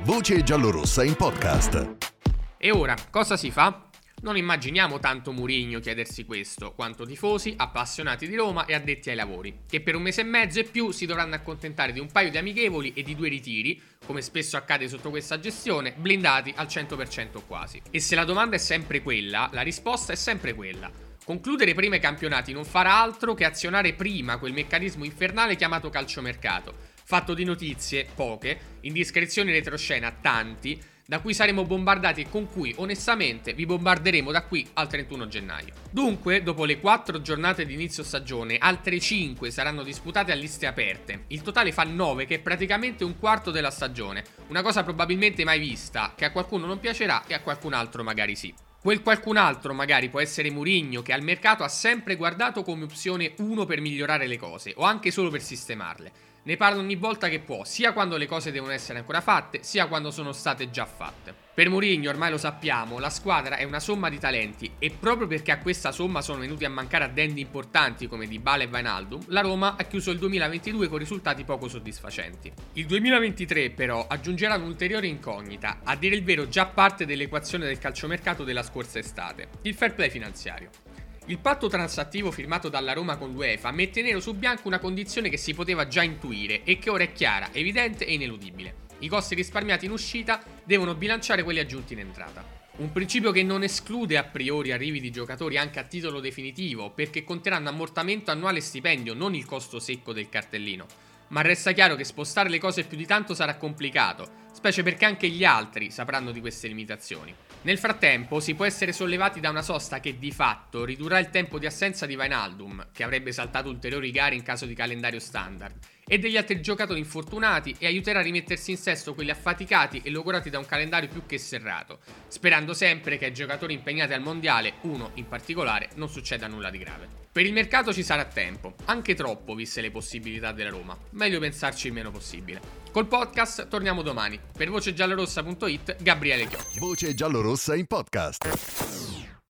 Voce giallorossa in podcast. E ora, cosa si fa? Non immaginiamo tanto Mourinho chiedersi questo, quanto tifosi, appassionati di Roma e addetti ai lavori, che per un mese e mezzo e più si dovranno accontentare di un paio di amichevoli e di 2 ritiri, come spesso accade sotto questa gestione, blindati al 100% quasi. E se la domanda è sempre quella, la risposta è sempre quella. Concludere prima i campionati non farà altro che azionare prima quel meccanismo infernale chiamato calciomercato, fatto di notizie, poche, indiscrezioni retroscena, tanti, da cui saremo bombardati e con cui, onestamente, vi bombarderemo da qui al 31 gennaio. Dunque, dopo le 4 giornate di inizio stagione, altre 5 saranno disputate a liste aperte. Il totale fa 9, che è praticamente un quarto della stagione. Una cosa probabilmente mai vista, che a qualcuno non piacerà e a qualcun altro magari sì. Quel qualcun altro magari può essere Mourinho, che al mercato ha sempre guardato come opzione 1 per migliorare le cose, o anche solo per sistemarle. Ne parla ogni volta che può, sia quando le cose devono essere ancora fatte, sia quando sono state già fatte. Per Mourinho, ormai lo sappiamo, la squadra è una somma di talenti e proprio perché a questa somma sono venuti a mancare addendi importanti come Dybala e Wijnaldum, la Roma ha chiuso il 2022 con risultati poco soddisfacenti. Il 2023 però aggiungerà un'ulteriore incognita, a dire il vero già parte dell'equazione del calciomercato della scorsa estate, il fair play finanziario. Il patto transattivo firmato dalla Roma con l'UEFA mette nero su bianco una condizione che si poteva già intuire e che ora è chiara, evidente e ineludibile. I costi risparmiati in uscita devono bilanciare quelli aggiunti in entrata. Un principio che non esclude a priori arrivi di giocatori anche a titolo definitivo, perché conteranno ammortamento annuale e stipendio, non il costo secco del cartellino. Ma resta chiaro che spostare le cose più di tanto sarà complicato, specie perché anche gli altri sapranno di queste limitazioni. Nel frattempo si può essere sollevati da una sosta che di fatto ridurrà il tempo di assenza di Wijnaldum, che avrebbe saltato ulteriori gare in caso di calendario standard, e degli altri giocatori infortunati e aiuterà a rimettersi in sesto quelli affaticati e logorati da un calendario più che serrato, sperando sempre che ai giocatori impegnati al mondiale, uno in particolare, non succeda nulla di grave. Per il mercato ci sarà tempo, anche troppo viste le possibilità della Roma, meglio pensarci il meno possibile. Col podcast torniamo domani. Per vocegiallorossa.it, Gabriele Chiocchio. Voce giallorossa in podcast.